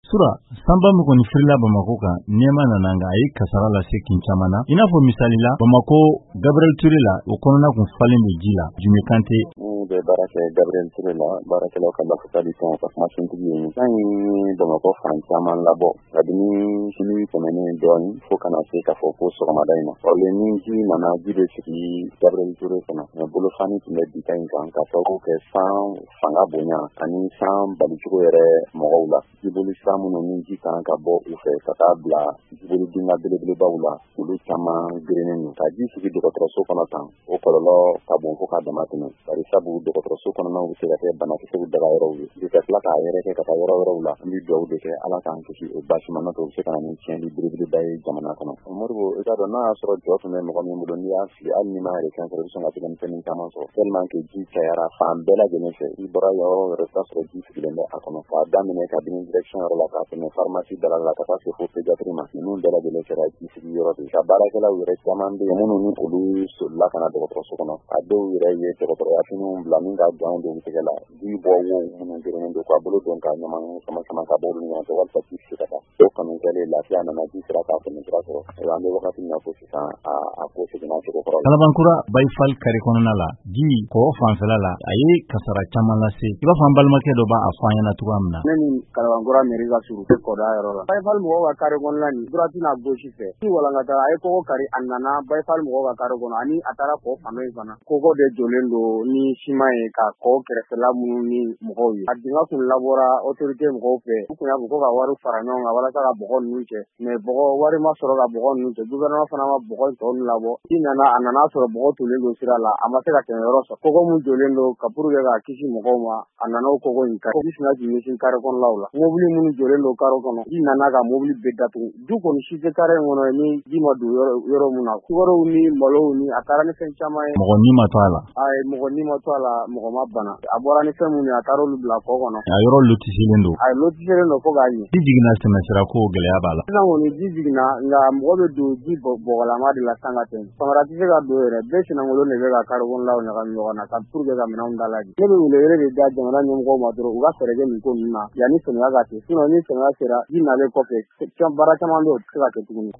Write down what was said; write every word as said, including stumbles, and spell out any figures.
Sura sanba min kɔni firila Bamako kan nɛɛma nana nga a ye kasara lase kin caman na. I n'a fɔ misali la Bamako Gabriel Touré la o kɔnɔna kun falen bɛ ji la. Jumi Kante Mun bɛ baara kɛ Gabriel Touré la baarakɛlaw ka lafasali tɔn ka kuma kuntigi ye. Kan ye Bamako fan caman labɔ kabini sini tɛmɛnen dɔɔnin fo kana se k'a fɔ ko sɔgɔmada in na. Ɔle ni ji nana ji bɛ sigi Gabriel Touré kɔnɔ. Mais bolofani tun bɛ bi ta in kan ka sababu kɛ san fanga bonya ani san balicogo yɛrɛ mɔgɔw la. Jiboli san minnu ni ji kan ka bɔ u fɛ ka taa bila jiboli dinga belebelebaw la olu caman gerenen don. Ka ji sigi dɔgɔtɔrɔso kɔnɔ tan o kɔlɔlɔ ka bon fo ka dama tɛmɛ. Bari sabu dɔgɔtɔrɔso kɔnɔnaw bɛ se ka kɛ banakisɛw daga yɔrɔw ye. U ka tila k'a yɛrɛ kɛ ka taa yɔrɔ wɛrɛw la. An bɛ dugawu de kɛ Ala k'an kisi o basima n'o tɛ u bɛ se ka na ni tiɲɛni belebeleba ye jamana kɔnɔ. Moribo i k'a dɔn n'a y'a sɔrɔ jɔ tun bɛ mɔgɔ min bolo n'i y'a fili hali n'i m'a yɛrɛ kɛ sɔrɔ i bɛ sɔn ka se ka fɛn caman sɔrɔ. Tellement que ji cayara fan bɛɛ lajɛlen fɛ. I bɔra yɔrɔ o yɔrɔ i bɛ sɔrɔ ji sigilen bɛ a kɔnɔ. K'a daminɛ kabini direction yɔrɔ la k'a tɛmɛ pharmacie dala la ka taa se fo pédiatrie ma. Ninnu bɛɛ lajɛlen kɛra ji sigi yɔrɔ de. Ka baarakɛlaw yɛrɛ caman bɛ yen minnu ni olu solila ka na dɔgɔtɔrɔso kɔnɔ. A dɔw yɛrɛ ye dɔgɔtɔrɔya finiw bila min ka gant don u tɛgɛ la. Ji bɔ wo minnu gerenen don k'a bolo don ka ɲama sama sama ka bɔ olu ɲɔgɔn cɛ walasa ji se ka taa. O kɔni kɛlen lafiya nana ji sera k'a tɛmɛ sira sɔrɔ. An bɛ wagati min na ko sisan a a ko seginna cogo kɔrɔ. Kalabankura Bayfal kari kɔnɔna la ji kɔ fanfɛla la a ye kasara caman lase. I b'a fɔ an balimakɛ dɔ b'a a fɔ an ɲɛna cogoya min na. Ne ni Kalabankura mairie ka surun tɛ kɔda yɔrɔ la. Bayfal mɔgɔw ka kari kɔnɔna ni droite n'a gauche fɛ. Ni walankata a ye kɔgɔ kari a nana Bayfal mɔgɔw ka kari kɔnɔ ani a taara kɔ fan in fana. Kɔgɔ de jɔlen don ni siman ye ka kɔ kɛrɛfɛla minnu ni mɔgɔw ye. A dingɛ kun labɔra autorité mɔgɔw fɛ. U kun y'a fɔ ko ka wari fara ɲɔgɔn kan walasa ka bɔgɔ ninnu cɛ. Mais bɔgɔ wari ma sɔrɔ ka bɔgɔ ninnu cɛ. Gouvernement fana ma bɔgɔ tɔ ninnu labɔ. I nana a nana sɔrɔ bɔgɔ tolen don sira la. A ma se ka tɛmɛ yɔrɔ sɔrɔ. Kɔgɔ mun jɔlen don ka pour que ka kisi mɔgɔw ma a nana o kɔgɔ in kari. Ji sina jigin ɲɛsin kare kɔnɔlaw la. Mobili minnu jɔlen don kare kɔnɔ. Ji nana ka mobili bɛɛ datugu. Du kɔni si tɛ kare in kɔnɔ ni ji ma don yɔrɔ yɔrɔ mun na. Sukaro ni malo ni a taara ni fɛn caman ye. Mɔgɔ ni ma to a la. Ayi mɔgɔ ni ma to a la mɔgɔ ma bana. A bɔra ni fɛn mun ye a taara olu bila kɔ kɔnɔ. A yɔrɔ lotisilen don. A lotisilen don fo k'a ɲɛ. Ji jiginna tɛmɛsira ko gɛlɛya b'a la. Sisan kɔni ji jiginna nka mɔgɔ bɛ don ji bɔgɔlama de la san ka tɛmɛ. Samara tɛ se ka don yɛrɛ bɛɛ sinankolon de bɛ ka kare kɔnɔlaw ɲagami ɲɔgɔn na ka pour que ka minɛnw dalaji. Ne bɛ wele de da jamana ɲɛmɔgɔw ma dɔrɔn u ka fɛɛrɛ kɛ nin ko ninnu na yanni samiya ka se. Sinon ni samiya sera ji nalen kɔfɛ baara caman bɛ yen o tɛ se ka kɛ tuguni.